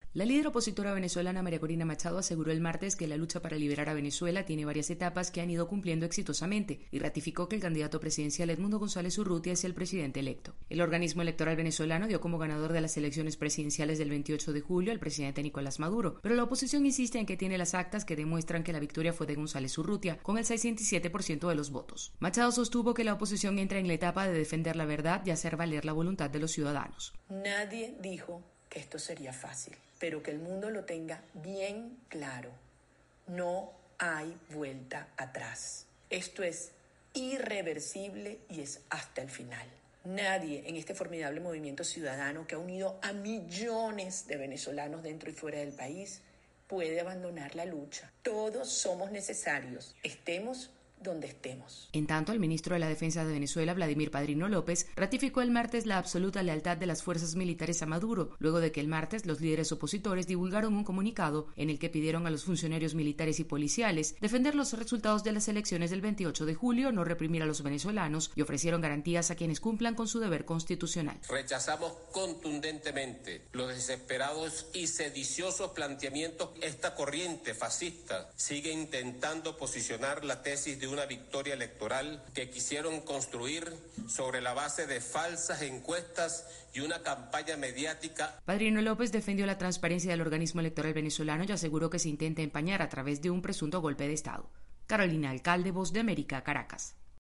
La líder opositora venezolana María Corina Machado aseguró el martes que la lucha para liberar a Venezuela tiene varias etapas que han ido cumpliendo exitosamente y ratificó que el candidato presidencial Edmundo González Urrutia es el presidente electo. El organismo electoral venezolano dio como ganador de las elecciones presidenciales del 28 de julio al presidente Nicolás Maduro, pero la oposición insiste en que tiene las actas que demuestran que la victoria fue de González Urrutia, con el 67% de los votos. Machado sostuvo que la oposición entra en la etapa de defender la verdad y hacer valer la voluntad de los ciudadanos. Nadie dijo que esto sería fácil, pero que el mundo lo tenga bien claro. No hay vuelta atrás. Esto es irreversible y es hasta el final. Nadie en este formidable movimiento ciudadano que ha unido a millones de venezolanos dentro y fuera del país puede abandonar la lucha. Todos somos necesarios, estemos donde estemos. En tanto, el ministro de la Defensa de Venezuela, Vladimir Padrino López, ratificó el martes la absoluta lealtad de las fuerzas militares a Maduro, luego de que el martes los líderes opositores divulgaron un comunicado en el que pidieron a los funcionarios militares y policiales defender los resultados de las elecciones del 28 de julio, no reprimir a los venezolanos y ofrecieron garantías a quienes cumplan con su deber constitucional. Rechazamos contundentemente los desesperados y sediciosos planteamientos. Esta corriente fascista sigue intentando posicionar la tesis de una victoria electoral que quisieron construir sobre la base de falsas encuestas y una campaña mediática. Padrino López defendió la transparencia del organismo electoral venezolano y aseguró que se intenta empañar a través de un presunto golpe de Estado. Carolina Alcalde, Voz de América, Caracas.